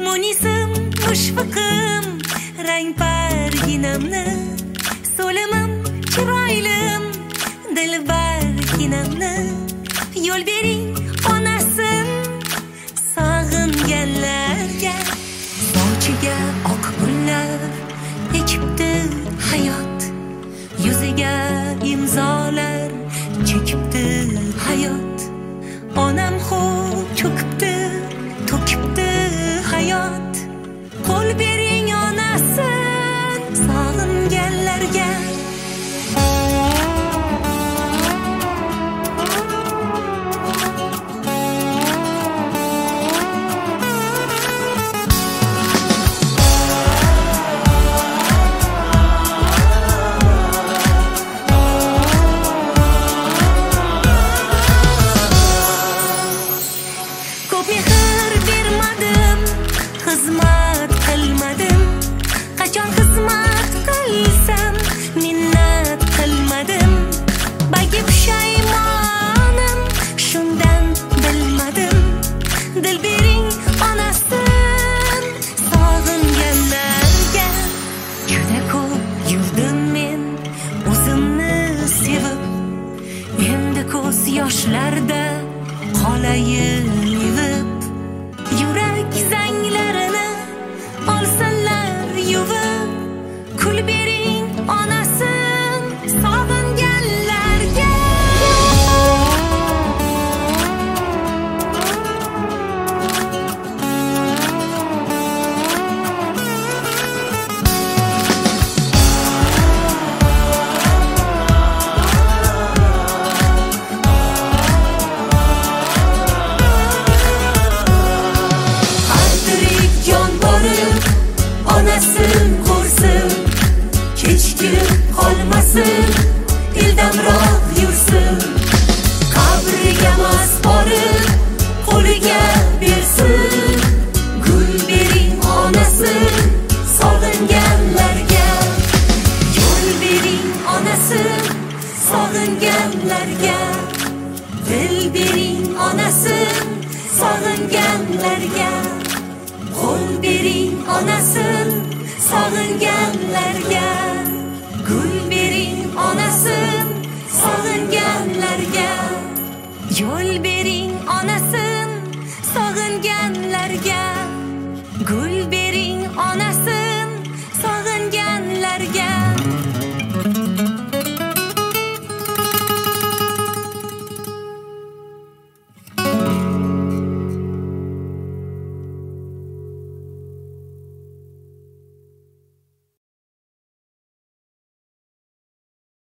Munisim, mushfiqim, rangparginamni, so'limim, chiroylim, dilbarginamni yo'l bering onasim sog'inganlarga. Sochiga oq gullar ekibdi hayot, yuziga imzolar chekibdi hayot. Onam xo'p cho'kibdi, to'kibdi hayot. Qo'l bering onasin sog'inganlarga. Ko'p mehr bermadim, xizmat qilmadim. Qachon xizmat qilsam minnat qilmadim. Balki pushaymonim, shundan bilmadim. Dil bering onasin sog'inganlarga. Juda ko'p yurdim men o'zimni sevib, endi ko'z yoshlarda qolayin yuvib. Yurak zanglarini olsinlar yuvib. Kul bering onasin sog'inganlarga. Onasin ko'rsin, kechikib qolmasin, ildamroq yursin. Qabriga mas borib, qo'liga bersin. Gul bering onasin sog'inganlarga. Yo'l bering onasin sog'inganlarga. Dil bering onasin sog'inganlarga. Qo'l bering onasin sog'inganlarga. Gul bering onasin sog'inganlarga. Yo'l bering onasin sog'inganlarga. Gul